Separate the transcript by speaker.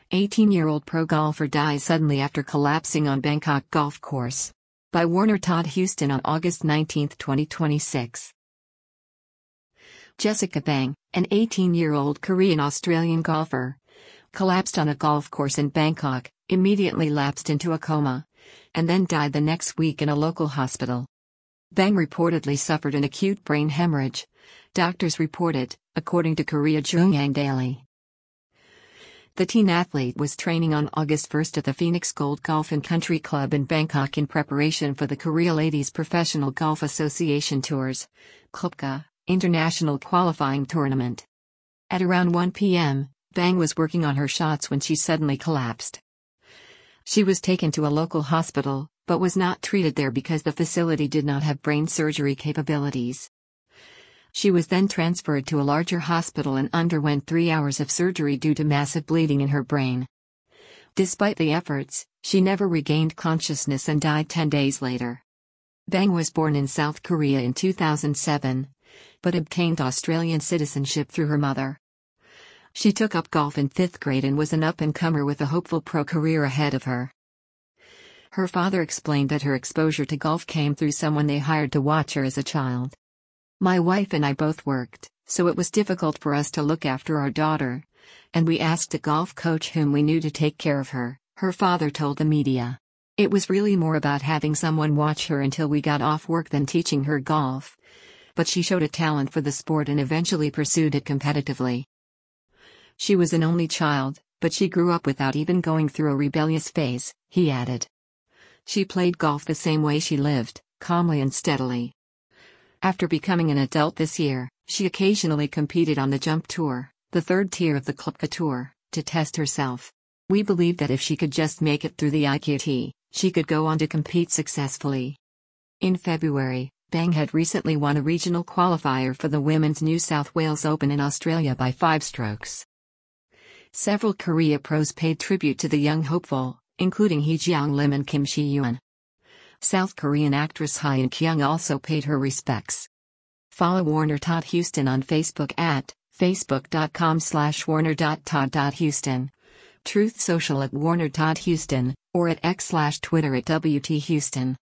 Speaker 1: 18-year-old pro golfer dies suddenly after collapsing on Bangkok golf course. By Warner Todd Houston on August 19, 2026. Jessica Bang, an 18-year-old Korean-Australian golfer, collapsed on a golf course in Bangkok, immediately lapsed into a coma, and then died the next week in a local hospital. Bang reportedly suffered an acute brain hemorrhage, doctors reported, according to Korea Jungang Daily. The teen athlete was training on August 1 at the Phoenix Gold Golf and Country Club in Bangkok in preparation for the Korea Ladies Professional Golf Association Tours (KLPGA) International Qualifying Tournament. At around 1 p.m., Bang was working on her shots when she suddenly collapsed. She was taken to a local hospital, but was not treated there because the facility did not have brain surgery capabilities. She was then transferred to a larger hospital and underwent 3 hours of surgery due to massive bleeding in her brain. Despite the efforts, she never regained consciousness and died 10 days later. Bang was born in South Korea in 2007, but obtained Australian citizenship through her mother. She took up golf in 5th grade and was an up-and-comer with a hopeful pro career ahead of her. Her father explained that her exposure to golf came through someone they hired to watch her as a child. "My wife and I both worked, so it was difficult for us to look after our daughter, and we asked a golf coach whom we knew to take care of her," her father told the media. "It was really more about having someone watch her until we got off work than teaching her golf. But she showed a talent for the sport and eventually pursued it competitively. She was an only child, but she grew up without even going through a rebellious phase," he added. "She played golf the same way she lived, calmly and steadily." After becoming an adult this year, she occasionally competed on the Jump Tour, the third tier of the KLPGA Tour, to test herself. "We believed that if she could just make it through the IQT, she could go on to compete successfully." In February, Bang had recently won a regional qualifier for the Women's New South Wales Open in Australia by 5 strokes. Several Korea pros paid tribute to the young hopeful, including Hee Jeong Lim and Kim Si-yeon. South Korean actress Ha In-kyung also paid her respects. Follow Warner Todd Houston on Facebook at facebook.com/warner.todd.houston, Truth Social at Warner Todd Houston, or at X/Twitter at WT Houston.